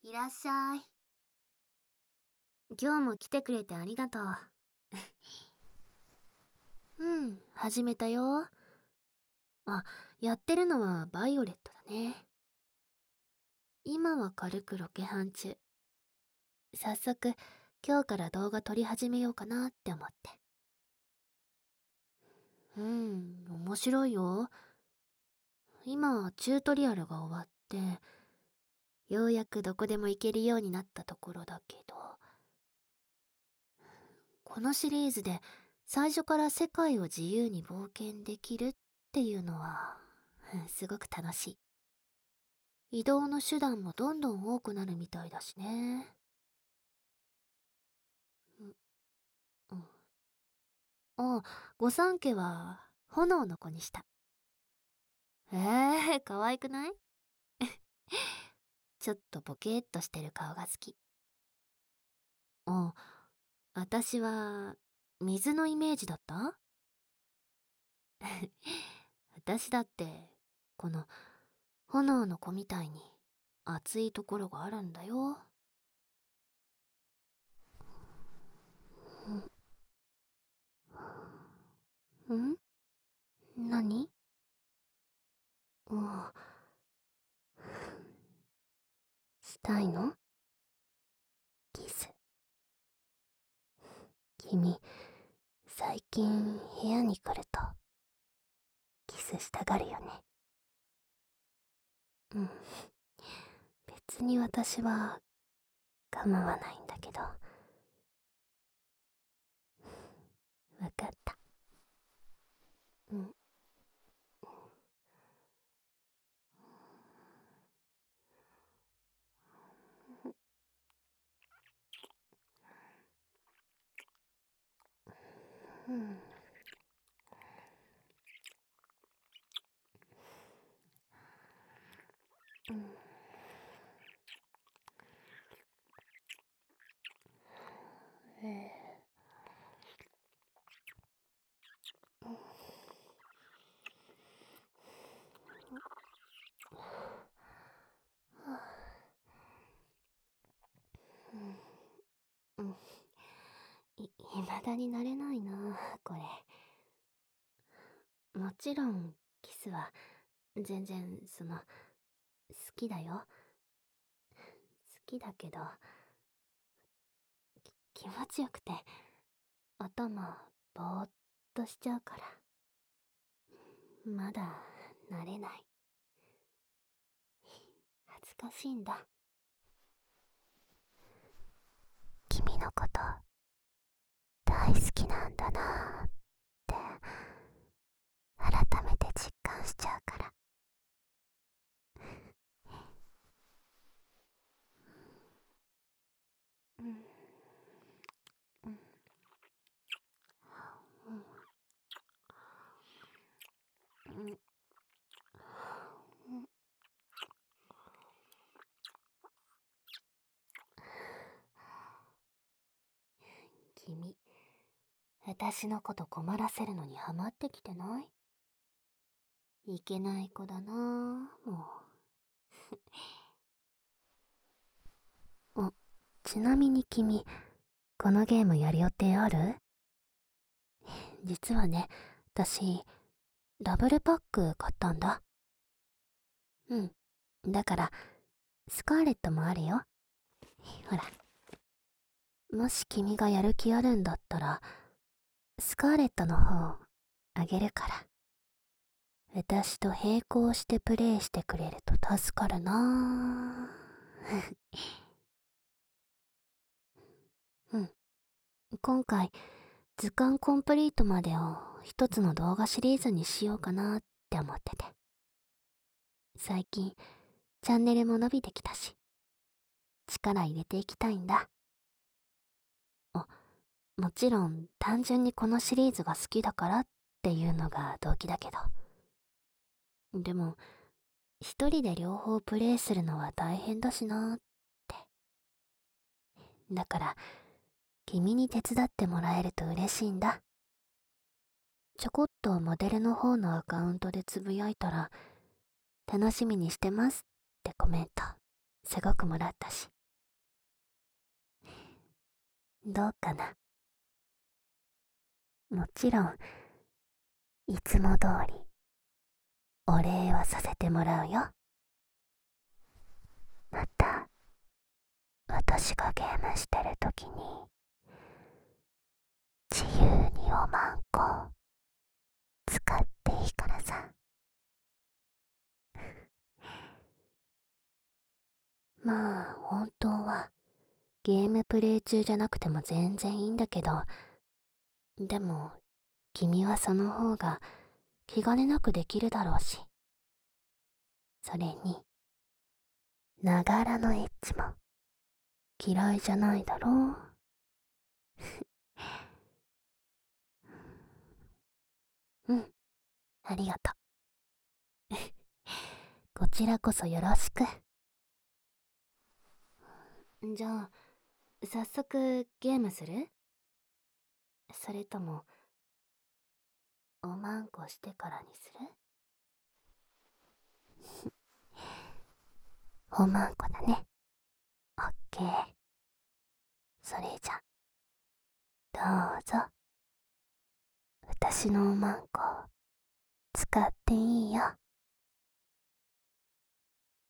いらっしゃい。今日も来てくれてありがとう。始めたよ。あ、やってるのはバイオレットだね。今は軽くロケハン中。早速、今日から動画撮り始めようかなって思って。面白いよ。今、チュートリアルが終わって、ようやくどこでも行けるようになったところだけど、このシリーズで最初から世界を自由に冒険できるっていうのは、すごく楽しい。移動の手段もどんどん多くなるみたいだしね。うん。あ、御三家は炎の子にした。可愛くない？ちょっとボケーっとしてる顔が好き。あ、私は水のイメージだった？私だってこの炎の子みたいに熱いところがあるんだよ。ん？何？うん、したいの？キス。君、最近部屋に来るとキスしたがるよね。うん。別に私は構わないんだけど。わかった。うん。うん。うん。うん。未だになれないな、これ。もちろん、キスは、全然、好きだよ。好きだけど、気持ちよくて、頭、ぼーっとしちゃうから。まだ、慣れない。恥ずかしいんだ。君のこと、大好きなんだなーって、改めて実感しちゃうから。うん。うん。うん。うん。君、私のこと困らせるのにハマってきてない？いけない子だなぁ、もう。ちなみに君、このゲームやる予定ある？実はね、私、ダブルパック買ったんだ。うん。だから、スカーレットもあるよ。ほら。もし君がやる気あるんだったら、スカーレットの方、あげるから。私と並行してプレイしてくれると助かるなぁ。うん。今回、図鑑コンプリートまでを一つの動画シリーズにしようかなって思ってて。最近、チャンネルも伸びてきたし、力入れていきたいんだ。あ、もちろん単純にこのシリーズが好きだからっていうのが動機だけど。でも、一人で両方プレイするのは大変だしなーって。だから、君に手伝ってもらえると嬉しいんだ。ちょこっとモデルの方のアカウントでつぶやいたら、楽しみにしてますってコメント、すごくもらったし。 どうかな。もちろん、いつも通り、お礼はさせてもらうよ。また、私がゲームしてるときに、自由におまんこ使っていいからさ。まあ、本当は、ゲームプレイ中じゃなくても全然いいんだけど、でも、君はその方が気兼ねなくできるだろうし。それに、ながらのエッチも嫌いじゃないだろう。うん、ありがとう。こちらこそよろしく。じゃあ、早速ゲームする？それとも、おまんこしてからにする？おまんこだね。オッケー。それじゃ、どうぞ。私のおまんこ、使っていいよ。